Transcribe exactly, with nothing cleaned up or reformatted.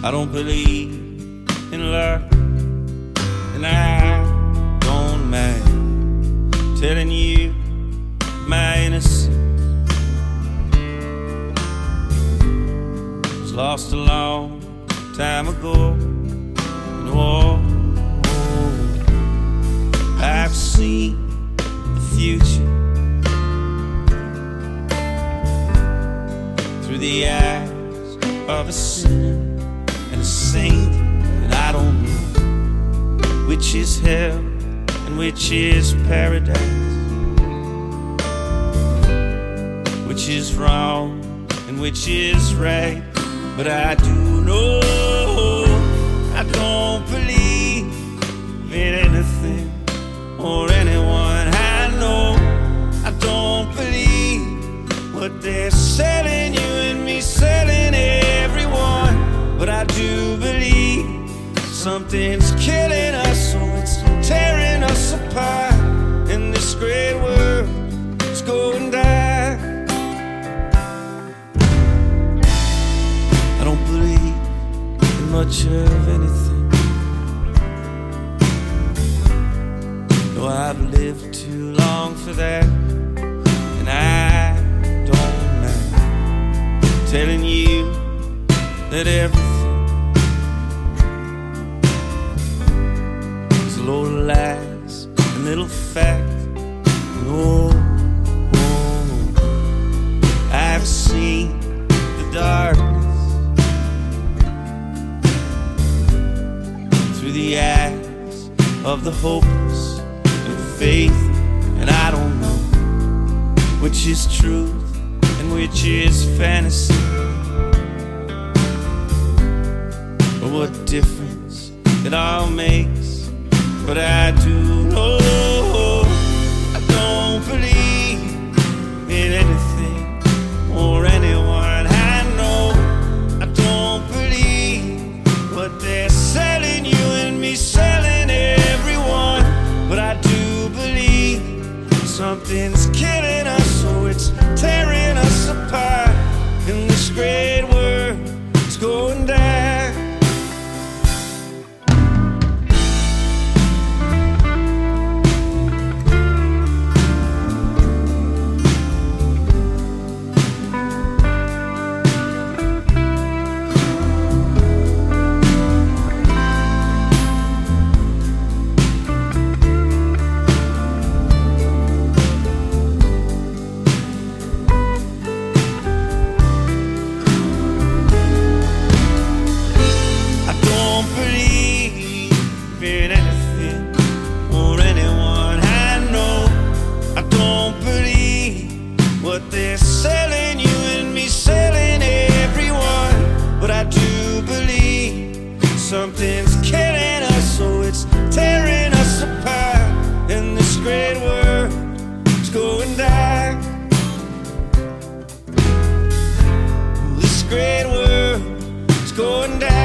I don't believe in love, and I don't mind telling you my innocence was lost a long time ago in war. I've seen the future through the eyes of a sinner and a saint, and I don't know which is hell and which is paradise, which is wrong and which is right. But I do know I don't believe in anything or anyone I know. I don't believe what they're selling you and me selling everyone. But I do believe something's killing us, so it's tearing us apart. In this great world, let's go and die. I don't believe in much of anything. No, I've lived too long for that, and I don't mind telling you that everything is a load of lies and little fact. Oh, oh, I've seen the darkness through the eyes of the hopeless and faith, and I don't know which is truth and which is fantasy, or what difference it all makes. But I do know I don't believe in anything or anyone I know. I don't believe what they're selling you and me selling everyone. But I do believe something's killing us, so it's tearing us apart. In this great world, let's go and die. What they're selling you and me selling everyone. But I do believe something's killing us, so it's tearing us apart. In this great world, let's go and die. This great world, let's go and die.